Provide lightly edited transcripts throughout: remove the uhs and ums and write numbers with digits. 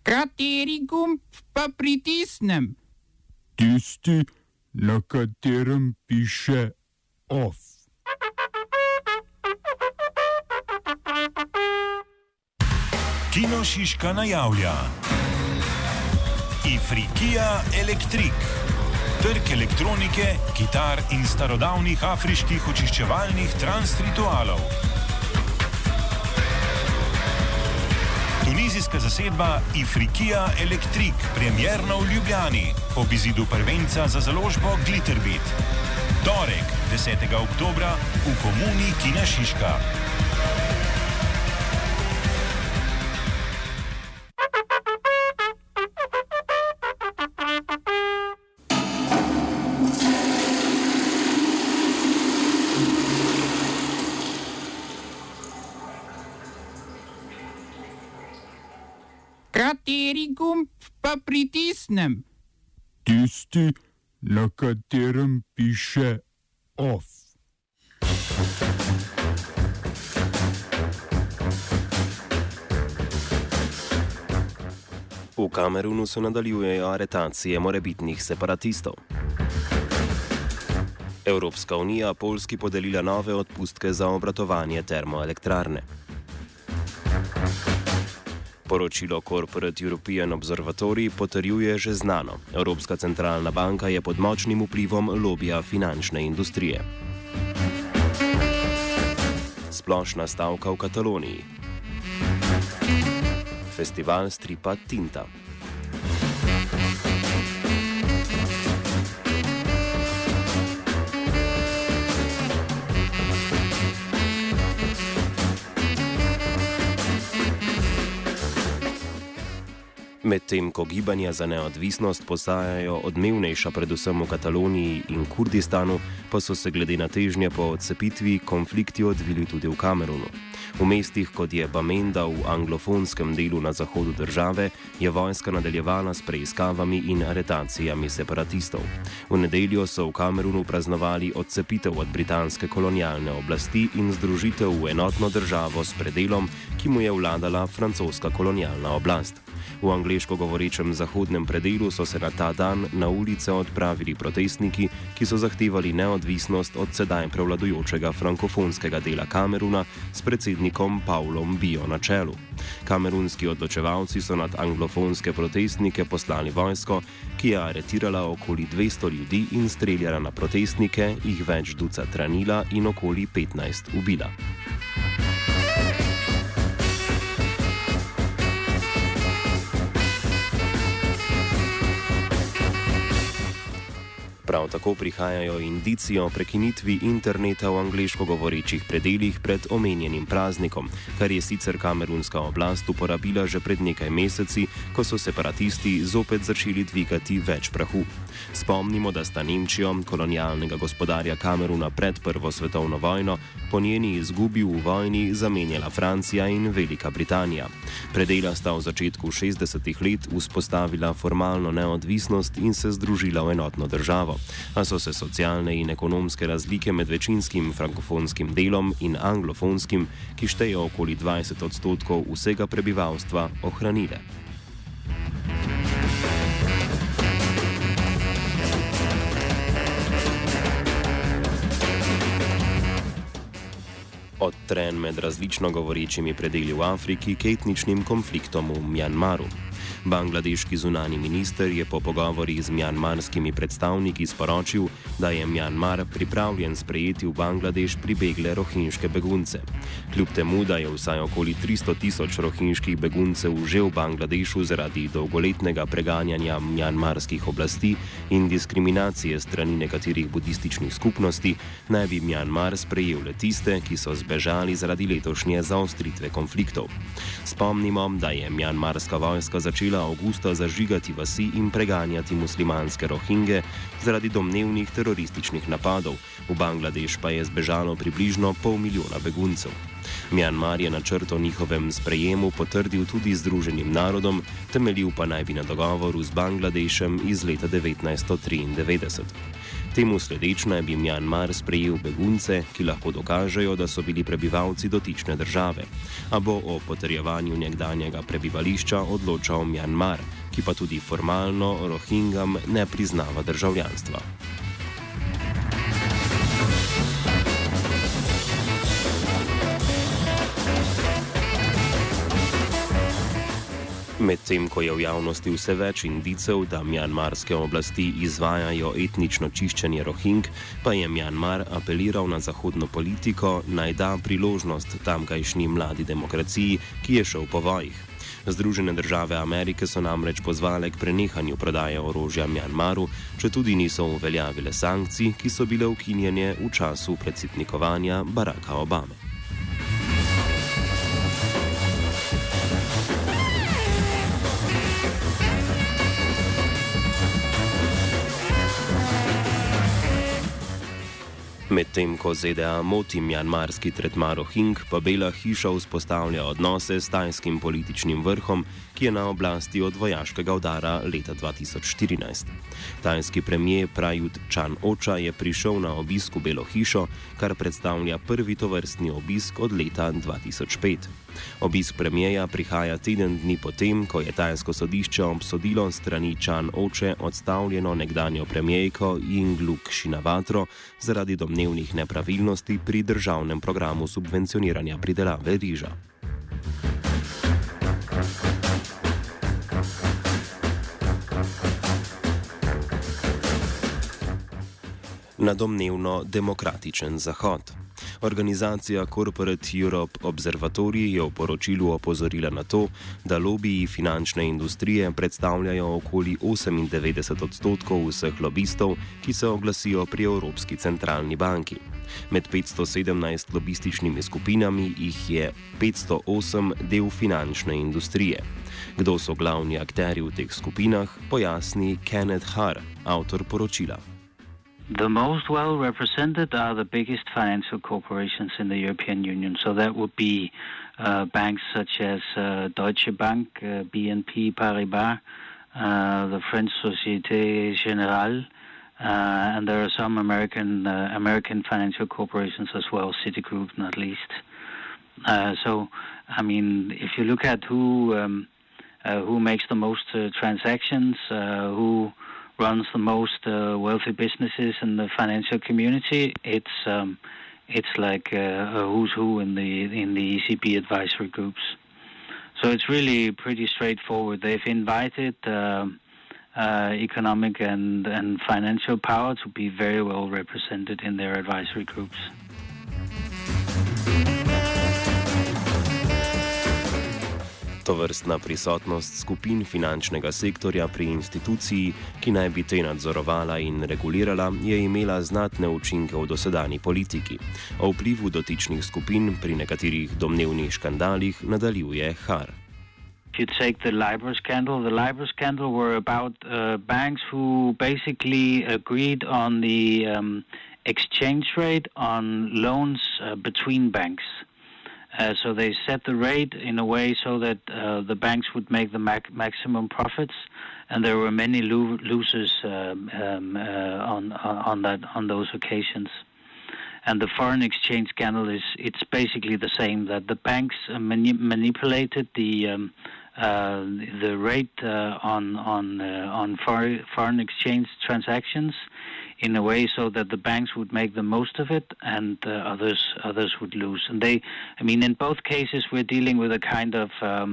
Kateri gumb pa pritisnem? Tisti, na katerem piše OFF. Kino Šiška najavlja Ifrikija Elektrik. Trg elektronike, kitar in starodavnih afriških očiščevalnih transritualov. Tunizijska zasedba Ifrikija Elektrik, premierno v Ljubljani, ob izidu prvenca za založbo Glitterbit. Torek, 10. oktobra, v komuni Kina Šiška. Kateri gumb pa pritisnem? Tisti, na katerem piše OFF. V Kamerunu se nadaljujejo aretacije morebitnih separatistov. Evropska unija Poljski podelila nove odpustke za obratovanje termoelektrarne. Poročilo Corporate European Observatory potrjuje že znano. Evropska centralna banka je pod močnim vplivom lobija finančne industrije. Splošna stavka v Kataloniji. Festival stripa Tinta. Medtem ko gibanja za neodvisnost postajajo odmevnejša predvsem v Kataloniji in Kurdistanu, pa so se glede na težnje po odcepitvi konflikti odvili tudi v Kamerunu. V mestih, kot je Bamenda v anglofonskem delu na zahodu države, je vojska nadaljevala s preiskavami in aretacijami separatistov. V nedeljo so v Kamerunu praznovali odcepitev od britanske kolonialne oblasti in združitev v enotno državo s predelom, ki mu je vladala francoska kolonialna oblast. V angleško govorečem zahodnem predelu so se na ta dan na ulice odpravili protestniki, ki so zahtevali neodvisnost od sedaj prevladujočega frankofonskega dela Kameruna s predsednikom Paulom Bijo na čelu. Kamerunski odločevalci so nad anglofonske protestnike poslali vojsko, ki je aretirala okoli 200 ljudi in streljala na protestnike, jih več ducat ranila in okoli 15 ubila. Prav tako prihajajo indici o prekinitvi interneta v angleško govorečih predelih pred omenjenim praznikom, kar je sicer kamerunska oblast uporabila že pred nekaj meseci, ko so separatisti zopet začeli dvigati več prahu. Spomnimo, da sta Nemčijo, kolonialnega gospodarja Kameruna pred Prvo svetovno vojno, po njeni izgubi v vojni zamenjala Francija in Velika Britanija. Predela sta v začetku 60-ih let vzpostavila formalno neodvisnost in se združila v enotno državo. A so se socialne in ekonomske razlike med večinskim frankofonskim delom in anglofonskim, ki šteje okoli 20% vsega prebivalstva, ohranile. Od trenj med različno govorečimi predeli v Afriki k etničnim konfliktom v Mjanmaru. Bangladeški zunani minister je po pogovorih z mjanmarskimi predstavniki sporočil, da je Mjanmar pripravljen sprejeti v Bangladeš pribegle rohinjske begunce. Kljub temu, da je vsaj okoli 300.000 rohinjskih beguncev že v Bangladešu zaradi dolgoletnega preganjanja mjanmarskih oblasti in diskriminacije strani nekaterih budističnih skupnosti, naj bi Mjanmar sprejel le tiste, ki so zbežali zaradi letošnje zaostritve konfliktov. Spomnimo, da je mjanmarska vojska začela avgusta zažigati vasi in preganjati muslimanske rohinge zaradi domnevnih terorističnih napadov. V Bangladeš pa je zbežalo približno 500.000 beguncev. Mjanmar je načrt o njihovem sprejemu potrdil tudi Združenim narodom, temeljil pa naj bi na dogovoru z Bangladešem iz leta 1993. Temu sledeč naj bi Mjanmar sprejel begunce, ki lahko dokažejo, da so bili prebivalci dotične države, a bo o potrjevanju nekdanjega prebivališča odločal Mjanmar, ki pa tudi formalno Rohingjam ne priznava državljanstva. Medtem ko je v javnosti vse več indicev, da mjanmarske oblasti izvajajo etnično čiščenje Rohingj, pa je Mjanmar apeliral na zahodno politiko, naj da priložnost tamkajšnji mladi demokraciji, ki je šel po vojih. Združene države Amerike so namreč pozvale k prenehanju prodaje orožja Mjanmaru, četudi niso uveljavile sankcij, ki so bile ukinjene v času predsednikovanja Baracka Obame. Medtem ko ZDA moti mjanmarski tretma Rohingj, pa Bela hiša vzpostavlja odnose s tajskim političnim vrhom, ki je na oblasti od vojaškega udara leta 2014. Tajski premier Prayut Chan-ocha je prišel na obisk v Belo hišo, kar predstavlja prvi tovrstni obisk od leta 2005. Obisk premierja prihaja teden dni potem, ko je tajsko sodišče obsodilo strani Chan-oche odstavljeno nekdanjo premierko Yingluck Shinawatro zaradi domnevnih nepravilnosti pri državnem programu subvencioniranja pridelave riža. Na domnevno demokratičen Zahod. Organizacija Corporate Europe Observatory je v poročilu opozorila na to, da lobiji finančne industrije predstavljajo okoli 98% vseh lobistov, ki se oglasijo pri Evropski centralni banki. Med 517 lobističnimi skupinami jih je 508 del finančne industrije. Kdo so glavni akterji v teh skupinah, pojasni Kenneth Har, avtor poročila. The most well represented are the biggest financial corporations in the European Union. So that would be banks such as Deutsche Bank, BNP Paribas, the French Société Générale, and there are some American financial corporations as well, Citigroup not least. So, I mean, if you look at who makes the most transactions, who runs the most wealthy businesses in the financial community, it's like a who's who in the ECB advisory groups. So it's really pretty straightforward. They've invited economic and financial power to be very well represented in their advisory groups. Tovrstna prisotnost skupin finančnega sektorja pri instituciji, ki naj bi te nadzorovala in regulirala, je imela znatne učinke v dosedanji politiki. O vplivu dotičnih skupin pri nekaterih domnevnih škandalih nadaljuje Har. If you take the LIBOR scandal were about banks who basically agreed on the exchange rate on loans between banks. So they set the rate in a way so that the banks would make the maximum profits, and there were many losers on those occasions. And the foreign exchange scandal it's basically the same, that the banks manipulated the rate on foreign exchange transactions in a way so that the banks would make the most of it and others would lose. And in both cases we're dealing with a kind of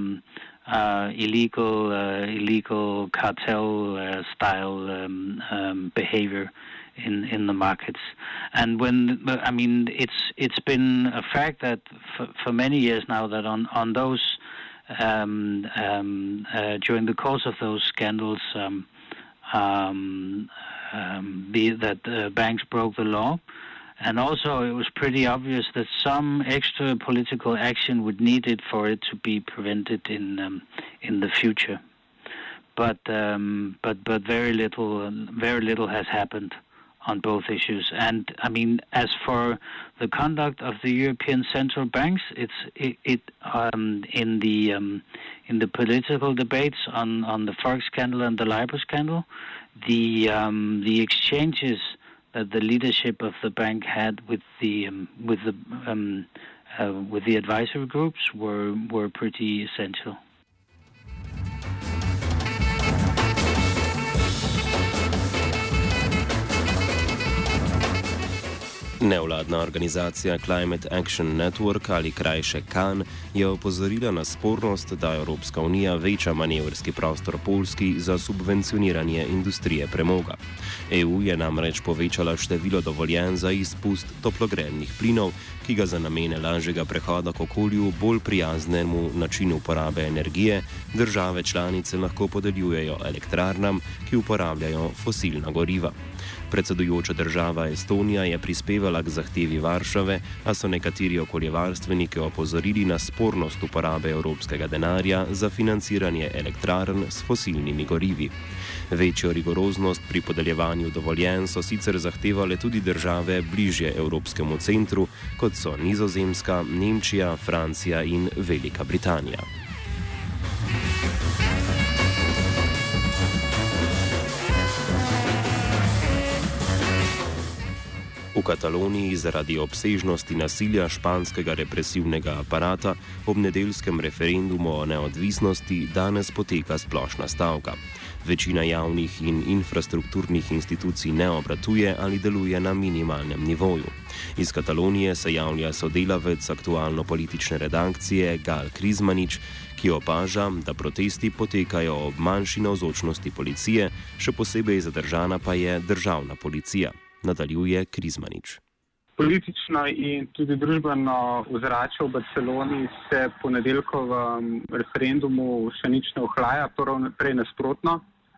illegal cartel style behavior in the markets. And it's been a fact that for many years now that on those during the course of those scandals banks broke the law, and also it was pretty obvious that some extra political action would need it for it to be prevented in the future. But very little has happened on both issues. And as for the conduct of the European central banks, in the political debates on the Forex scandal and the LIBOR scandal, the exchanges that the leadership of the bank had with the advisory groups were pretty essential. Nevladna organizacija Climate Action Network ali krajše CAN je opozorila na spornost, da Evropska unija veča manevrski prostor Poljski za subvencioniranje industrije premoga. EU je namreč povečala število dovoljenj za izpust toplogrednih plinov, ki ga za namene lažjega prehoda k okolju bolj prijaznemu načinu uporabe energije države članice lahko podeljujejo elektrarnam, ki uporabljajo fosilna goriva. Predsedujoča država Estonija je prispevala k zahtevi Varšave, a so nekateri okoljevarstveniki opozorili na spornost uporabe evropskega denarja za financiranje elektrarn s fosilnimi gorivi. Večjo rigoroznost pri podeljevanju dovoljenj so sicer zahtevale tudi države bližje Evropskemu centru, kot so Nizozemska, Nemčija, Francija in Velika Britanija. V Kataloniji zaradi obsežnosti nasilja španskega represivnega aparata ob nedeljskem referendumu o neodvisnosti danes poteka splošna stavka. Večina javnih in infrastrukturnih institucij ne obratuje ali deluje na minimalnem nivoju. Iz Katalonije se javlja sodelavec aktualno-politične redakcije Gal Krizmanič, ki opaža, da protesti potekajo ob manjši navzočnosti policije, še posebej zadržana pa je državna policija. Nadaljuje Krizmanič. Politično in tudi družbeno ozračje v Barceloni se po nedeljkovem referendumu še nič ne ohlaja, prej nasprotno.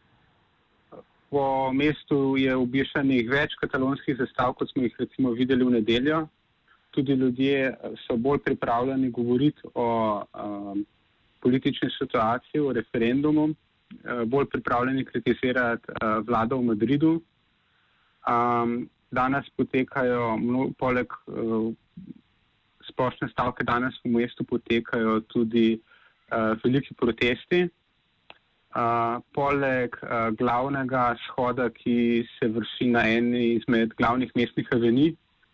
Po mestu je obješanih več katalonskih zastav, kot smo jih recimo videli v nedeljo. Tudi ljudje so bolj pripravljeni govoriti o politični situaciji, o referendumu, bolj pripravljeni kritizirati vlado v Madridu. Danes potekajo, poleg splošne stavke, danes v mestu potekajo tudi veliki protesti. Poleg glavnega shoda, ki se vrši na eni izmed glavnih mestnih avenij,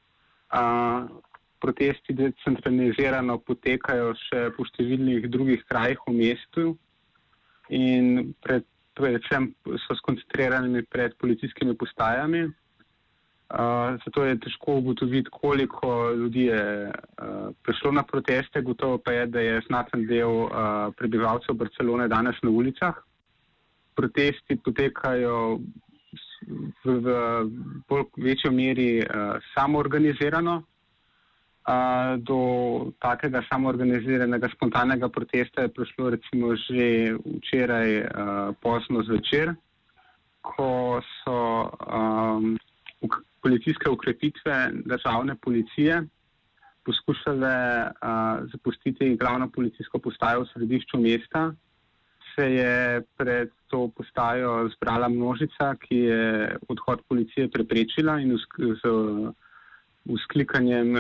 protesti decentralizirano potekajo še po številnih drugih krajih v mestu in predvsem so skoncentrirani pred policijskimi postajami. Zato je težko ugotoviti, koliko ljudi je prišlo na proteste. Gotovo pa je, da je znaten del prebivalcev Barcelone danes na ulicah. Protesti potekajo v bolj večjo meri samoorganizirano. Do takega samoorganiziranega spontanega protesta je prišlo recimo že včeraj pozno zvečer, ko so policijske ukrepitve državne policije poskušale zapustiti glavno policijsko postajo v središču mesta. Se je pred to postajo zbrala množica, ki je odhod policije preprečila in z vzklikanjem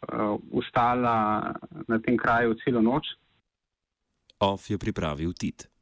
ostala na tem kraju celo noč. OF je pripravil Tit.